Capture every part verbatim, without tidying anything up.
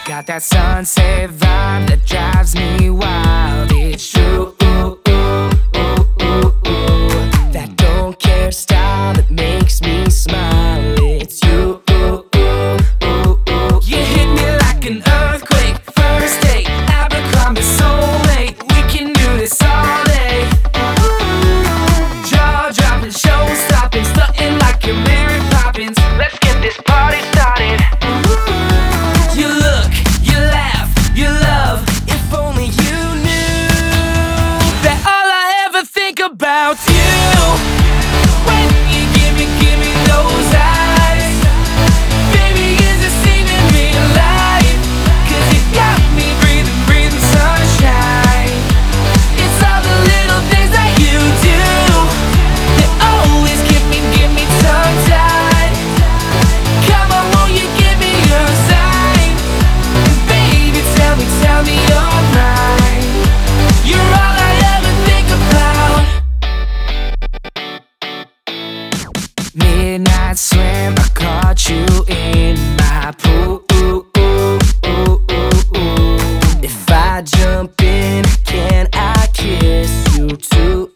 Got that sunset vibe that drives me wild. It's true, ooh, ooh, ooh, ooh, ooh. That don't care style that makes me smile. It's you, ooh, ooh, ooh, ooh. You hit me like an earthquake. First date, Abercrombie soulmate. We can do this all day. Jaw dropping, show stopping, stunting like you're Mary Poppins. Let's get this party started. You look, you laugh, you love. If only you knew that all I ever think about you. When you give me, give me those eyes, baby, is it saving me alive? Cause you got me breathing, breathing sunshine. It's all the little things that you do that always give me, give me tongue-tied. Come on, won't you give me your sign? Baby, tell me, tell me you're mine. You're all I ever think about. Midnight swim, I caught you in my pool. If I jump in, can I kiss you too?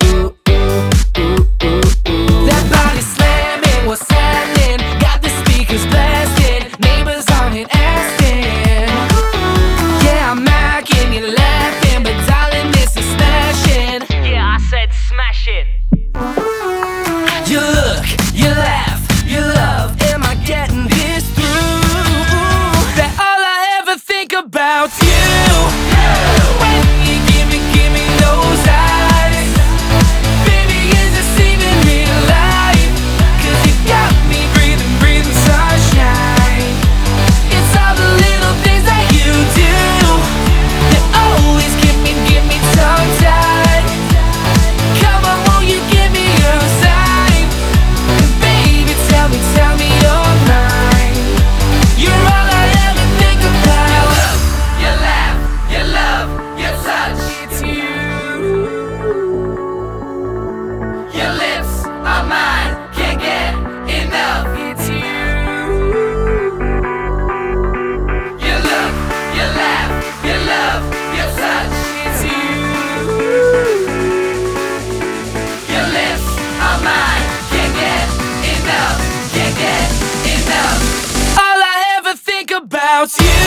That body slamming, what's happening? Got the speakers blasting, neighbors on it asking. Yeah, I'm macking, you're laughing, but darling, this is smashing. Yeah, I said smash it. You look, you laugh, you love. Am I getting this through? That all I ever think about you. When you give me, give me those eyes, baby, is it saving me alive? Cause you got me breathing, breathing sunshine. It's all the little things that you do that always give me, give me tongue-tied. Come on, won't you give me your sign? Baby, tell me, tell me you're mine. You're all I ever think about. Your laugh, your love, your touch. It's you. Your lips are mine, can't get enough. It's you. Your look, your laugh, your love, your touch. It's you. Your lips are mine, can't get enough, can't get enough. All I ever think about you.